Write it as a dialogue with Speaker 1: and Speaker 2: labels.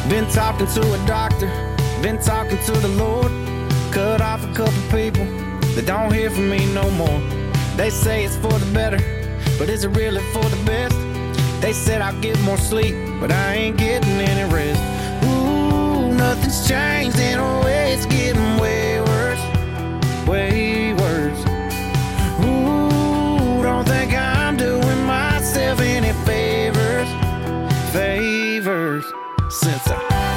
Speaker 1: Been talking to a doctor, been talking to the Lord. Cut off a couple people that don't hear from me no more. They say it's for the better, but is it really for the best? They said I'll get more sleep, but I ain't getting any rest. Ooh, nothing's changed in a way, it's getting way worse, way worse. Ooh, don't think I'm doing myself any favors, favors, since I